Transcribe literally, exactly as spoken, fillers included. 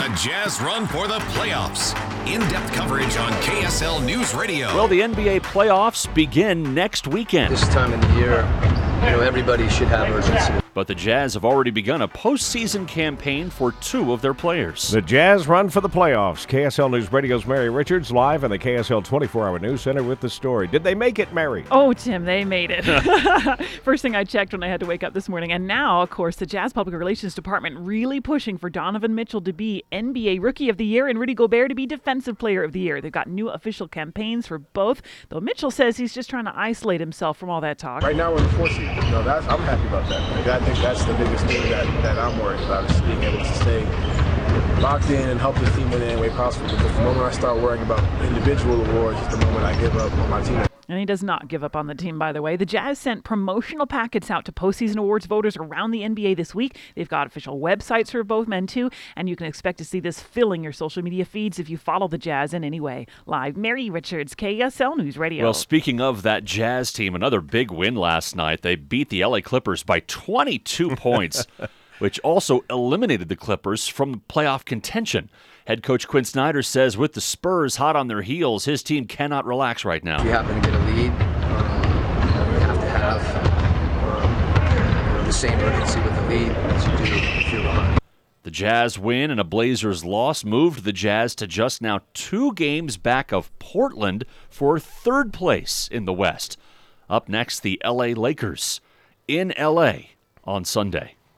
Jazz run for the playoffs. In-depth coverage on K S L News Radio. Well, the N B A playoffs begin next weekend. This time of the year, you know, everybody should have urgency. But the Jazz have already begun a postseason campaign for two of their players. The Jazz run for the playoffs. K S L News Radio's Mary Richards live in the K S L twenty-four hour News Center with the story. Did they make it, Mary? Oh, Tim, they made it. First thing I checked when I had to wake up this morning. And now, of course, the Jazz Public Relations Department really pushing for Donovan Mitchell to be N B A Rookie of the Year and Rudy Gobert to be Defensive Player of the Year. They've got new official campaigns for both, though Mitchell says he's just trying to isolate himself from all that talk. Right now we're in the fourth seed. You know, that's, I'm happy about that. Like, I think that's the biggest thing that, that I'm worried about, is being able to stay locked in and help the team in any way possible. Because the moment I start worrying about individual awards is the moment I give up on my team. And he does not give up on the team, by the way. The Jazz sent promotional packets out to postseason awards voters around the N B A this week. They've got official websites for both men, too, and you can expect to see this filling your social media feeds if you follow the Jazz in any way. Live, Mary Richards, K S L News Radio. Well, speaking of that Jazz team, another big win last night. They beat the L A Clippers by twenty-two points, which also eliminated the Clippers from playoff contention. Head coach Quinn Snyder says with the Spurs hot on their heels, his team cannot relax right now. If you happen to get a lead, um, you have to have um, the same urgency with the lead as you do if you're behind. The Jazz win and a Blazers loss moved the Jazz to just now two games back of Portland for third place in the West. Up next, the L A Lakers in L A on Sunday.